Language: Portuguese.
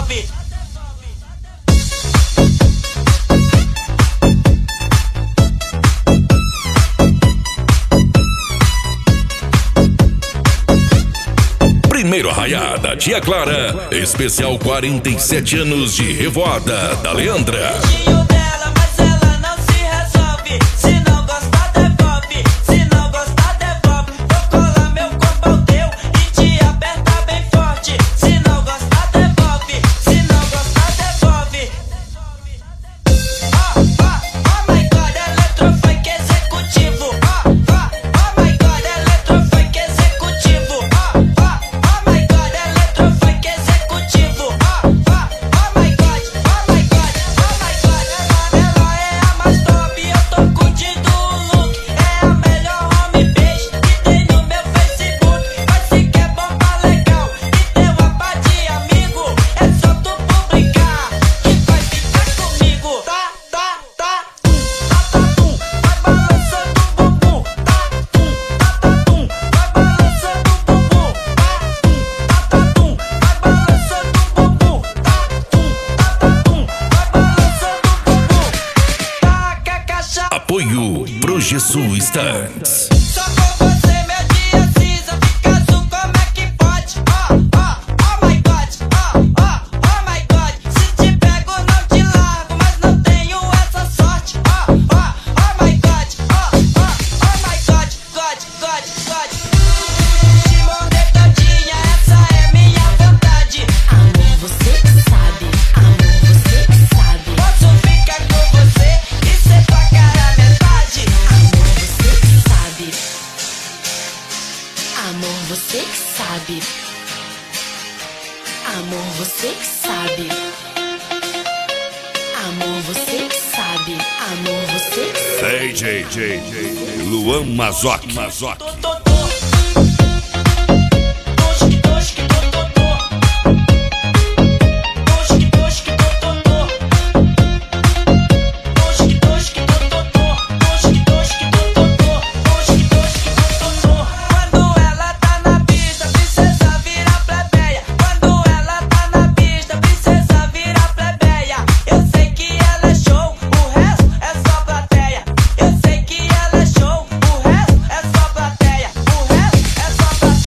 Primeiro Arraiada, Tia Clara, especial 47 anos de Revoada da Leandra. Apoio Projesu Stands. Só com você meu dia cinza fica azul, como é que pode? Oh my God, oh my God. Se te pego não te largo, mas não tenho essa sorte. Oh my God, oh my God, God. Te morder todinha, essa é minha vontade. Amor, você que sabe, amor, você que sabe. Posso ficar com você e ser tua cara metade. Amor, você que sabe. Amor, você que sabe. Amor, você que sabe. Amor, você que sabe. DJ Luan Mazoc.